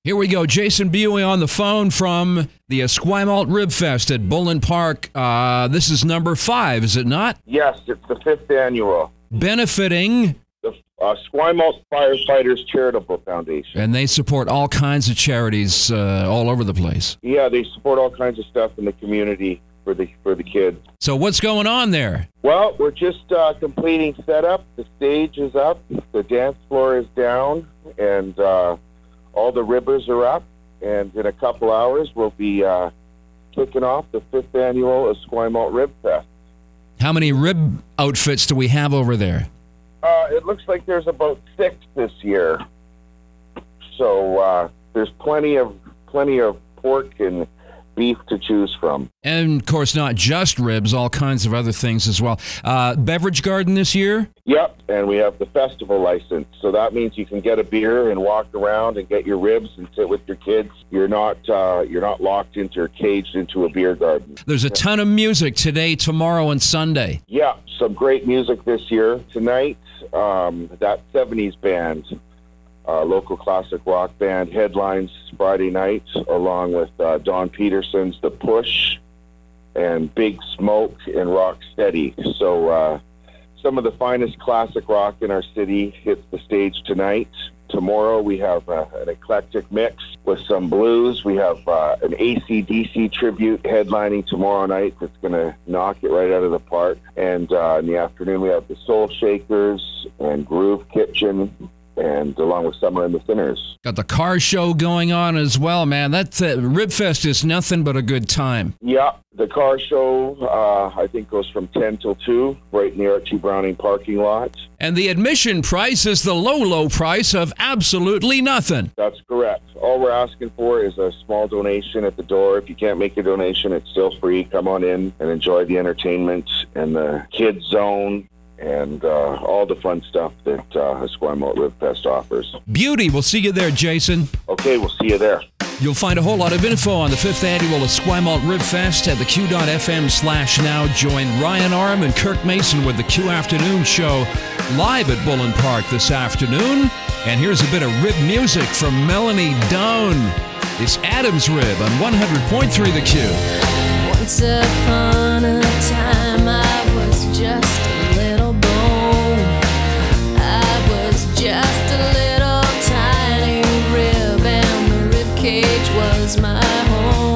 Here we go. Jason Buey on the phone from the Esquimalt Rib Fest at Bullen Park. This is number 5, is it not? Yes, it's the 5th annual. Benefiting the Esquimalt Firefighters Charitable Foundation. And they support all kinds of charities all over the place. Yeah, they support all kinds of stuff in the community for the kids. So what's going on there? Well, we're just completing setup. The stage is up, the dance floor is down, and all the ribbers are up. And in a couple hours, we'll be kicking off the 5th annual Esquimalt Rib Fest. How many rib outfits do we have over there? It looks like there's about 6 this year. So there's plenty of pork and beef to choose from. And, of course, not just ribs, all kinds of other things as well. Beverage garden this year? Yep, and we have the festival license. So that means you can get a beer and walk around and get your ribs and sit with your kids. You're not locked into or caged into a beer garden. There's a ton of music today, tomorrow, and Sunday. Yeah, some great music this year. Tonight, that 70s band, local classic rock band, headlines Friday night, along with Don Peterson's The Push and Big Smoke and Rocksteady. So some of the finest classic rock in our city hits the stage tonight. Tomorrow we have an eclectic mix with some blues. We have an AC/DC tribute headlining tomorrow night that's going to knock it right out of the park. And in the afternoon we have the Soul Shakers and Groove Kitchen, and along with Summer and the Sinners. Got the car show going on as well, man. That Ribfest is nothing but a good time. Yeah, the car show, I think, goes from 10 till 2, right in the Archie Browning parking lot. And the admission price is the low price of absolutely nothing. That's correct. All we're asking for is a small donation at the door. If you can't make a donation, it's still free. Come on in and enjoy the entertainment and the kids zone and all the fun stuff that Esquimalt Rib Fest offers. Beauty. We'll see you there, Jason. Okay, we'll see you there. You'll find a whole lot of info on the 5th annual Esquimalt Rib Fest at the Q.FM/now. Join Ryan Arm and Kirk Mason with the Q Afternoon Show live at Bullen Park this afternoon. And here's a bit of rib music from Melanie Down. It's Adam's Rib on 100.3 The Q. Once upon a time, I was just a little bone. I was just a little tiny rib, and the rib cage was my home.